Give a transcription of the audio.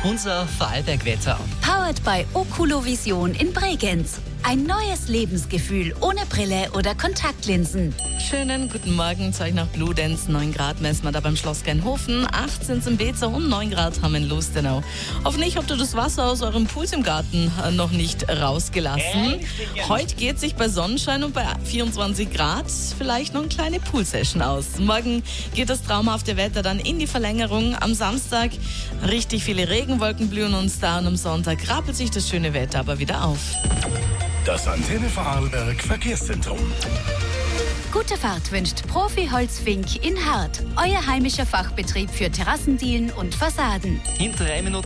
Unser Vorarlberg-Wetter. Powered by Oculovision in Bregenz. Ein neues Lebensgefühl ohne Brille oder Kontaktlinsen. Schönen guten Morgen zu euch nach Bludenz. 9 Grad messen wir da beim Schloss Geinhofen, 18 im Bezer und 9 Grad haben wir in Lustenau. Hoffentlich habt ihr das Wasser aus eurem Puls im Garten noch nicht rausgelassen. Heute geht sich bei Sonnenschein und bei 24 Grad vielleicht noch eine kleine Poolsession aus. Morgen geht das traumhafte Wetter dann in die Verlängerung. Am Samstag richtig viele Regenwolken blühen uns da und am Sonntag rappelt sich das schöne Wetter aber wieder auf. Das Antenne Vorarlberg Verkehrszentrum. Gute Fahrt wünscht Profi Holzfink in Hart. Euer heimischer Fachbetrieb für Terrassendielen und Fassaden. In 3 Minuten